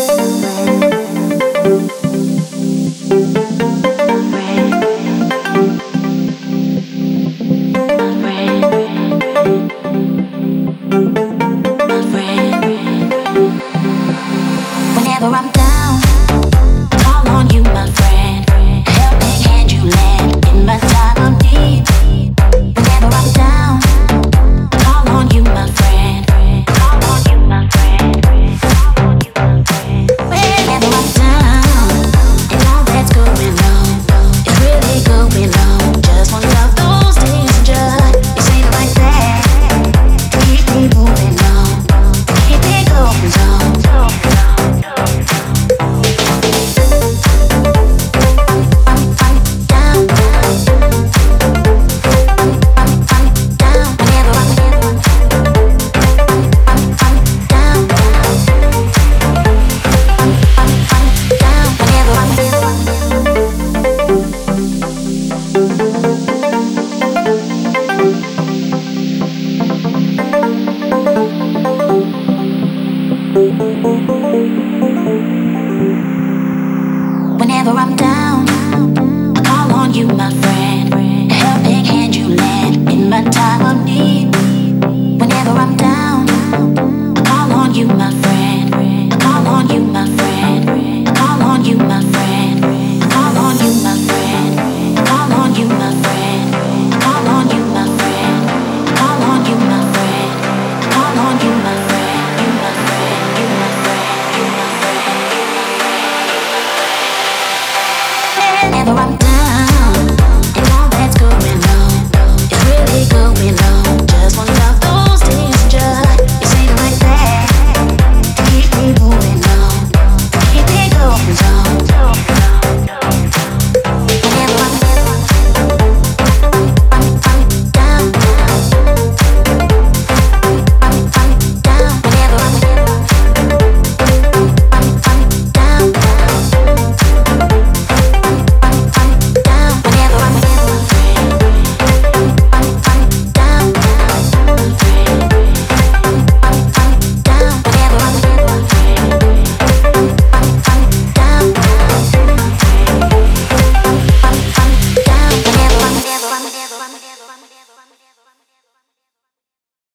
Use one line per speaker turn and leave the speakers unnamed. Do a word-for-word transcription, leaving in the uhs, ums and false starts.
Whenever I'm down, I call on you, my friend. A helping hand you lend in my time of need. Whenever I'm down, I call on you, my friend. Call on you, my friend. Call on you, my friend. Whenever I'm down, and all that's going on, it's really going on. Just one of those days, just you say it like that. Keep me moving on, keep it going on. Whenever I'm down, I call on you, my friend. A helping hand you lend in my time of need. Whenever I'm down, I call on you, my friend.